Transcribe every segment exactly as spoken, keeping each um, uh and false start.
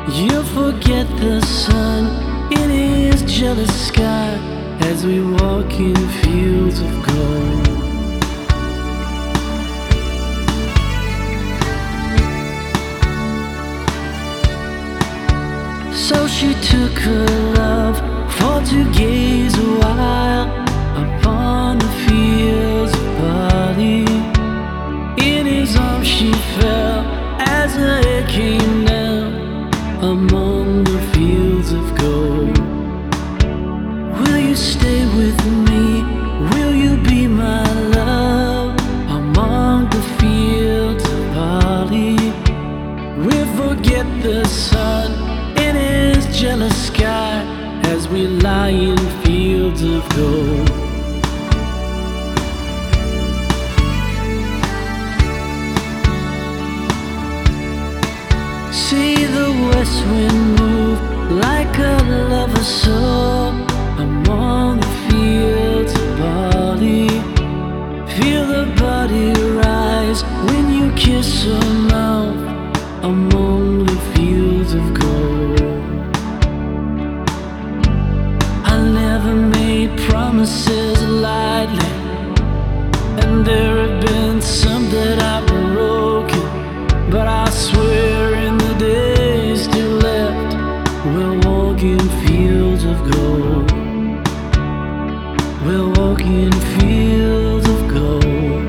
You'll forget the sun in his jealous sky as we walk in fields of gold. So she took her love for to gaze a while upon the fields of barley. In his arms she fell as her head came down among the fields of gold. Will you stay with me? Will you be my love among the fields of barley? We'll forget the sun in his jealous sky as we lie in fields of gold. See the west wind move like a lover's soul among the fields of barley. Feel the body rise when you kiss her mouth among the fields of gold. I never made promises lightly, and there have been some that I've broken, but I swear in the days still left, we'll walk in fields of gold. We'll walk in fields of gold.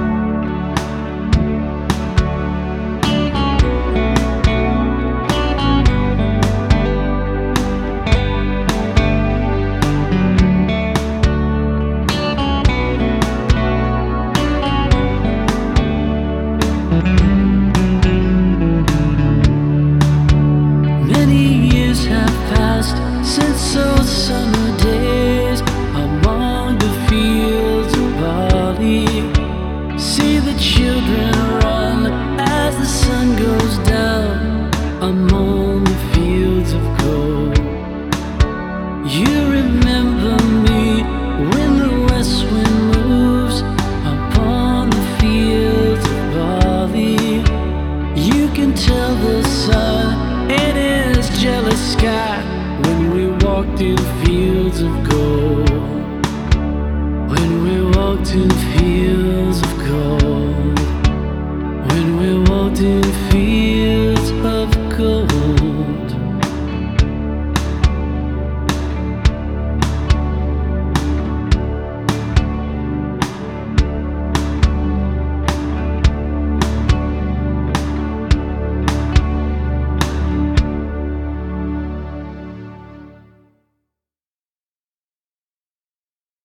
Many years have passed since those summer days among the fields of barley. See the children run as the sun goes down among